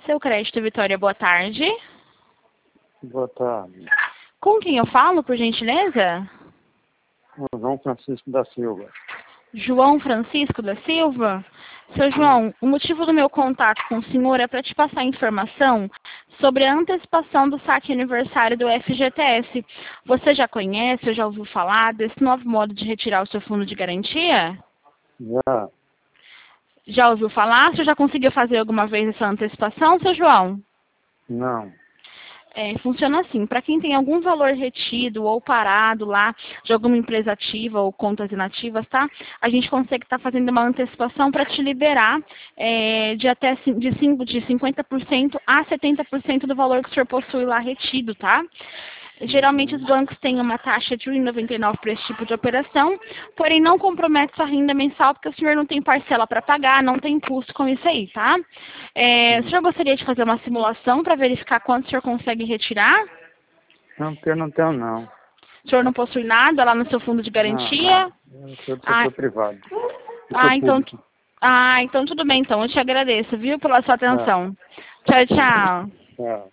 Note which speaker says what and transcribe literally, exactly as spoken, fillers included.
Speaker 1: Seu crédito, Vitória, boa tarde.
Speaker 2: Boa tarde.
Speaker 1: Com quem eu falo, por gentileza?
Speaker 2: O João Francisco da Silva.
Speaker 1: João Francisco da Silva? Seu João, o motivo do meu contato com o senhor é para te passar informação sobre a antecipação do saque aniversário do F G T S. Você já conhece ou já ouviu falar desse novo modo de retirar o seu fundo de garantia?
Speaker 2: Já.
Speaker 1: Já ouviu falar? Você já conseguiu fazer alguma vez essa antecipação, seu João?
Speaker 2: Não.
Speaker 1: É, funciona assim, para quem tem algum valor retido ou parado lá de alguma empresa ativa ou contas inativas, tá? A gente consegue estar fazendo uma antecipação para te liberar é, de até cin- de, cinco, de cinquenta por cento a setenta por cento do valor que o senhor possui lá retido, tá? Geralmente os bancos têm uma taxa de um vírgula noventa e nove para esse tipo de operação, porém não compromete sua renda mensal porque o senhor não tem parcela para pagar, não tem custo com isso aí, tá? É, o senhor gostaria de fazer uma simulação para verificar quanto o senhor consegue retirar?
Speaker 2: Não, porque eu não tenho, não.
Speaker 1: O senhor não possui nada lá no seu fundo de garantia?
Speaker 2: Não, não. Eu sou do
Speaker 1: Ah,
Speaker 2: setor privado. Eu
Speaker 1: ah,
Speaker 2: sou
Speaker 1: então,
Speaker 2: público.
Speaker 1: ah, então tudo bem, então. Eu te agradeço, viu, pela sua
Speaker 2: Tá.
Speaker 1: atenção. Tchau, tchau.
Speaker 2: Tchau.